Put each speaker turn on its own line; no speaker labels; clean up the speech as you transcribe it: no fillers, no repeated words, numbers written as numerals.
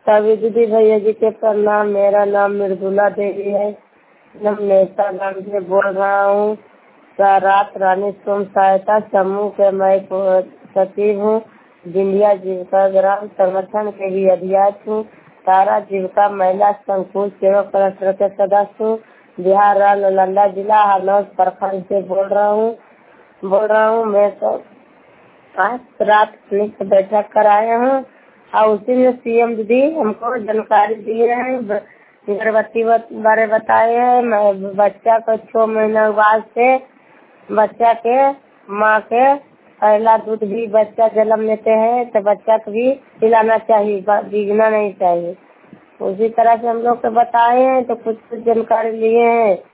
सभी दीदी भैया जी के प्रणाम। मेरा नाम मृदुला देवी है। मैं नेता गांव से बोल रहा हूँ। रात रानी स्वयं सहायता समूह के मैं सचिव हूँ। जिंदिया जीविका ग्राम संगठन के भी अध्यक्ष हूँ। तारा जीविका महिला संकुल सेवक क्लस्टर के सदस्य हूँ। बिहार राज्य नालंदा जिला हरनौत प्रखंड से बोल रहा हूँ। मैं तो आज रात पुलिस बैठक कराए हूँ और उसी में सीएम दीदी हमको जानकारी दिए हैं, गर्भवती बारे बताए हैं। मैं बच्चा को 6 महीना बाद से बच्चा के माँ के पहला दूध भी बच्चा जन्म लेते हैं तो बच्चा को भी पिलाना चाहिए, भीगना नहीं चाहिए। उसी तरह से हम लोग को बताए हैं तो कुछ जानकारी लिए हैं।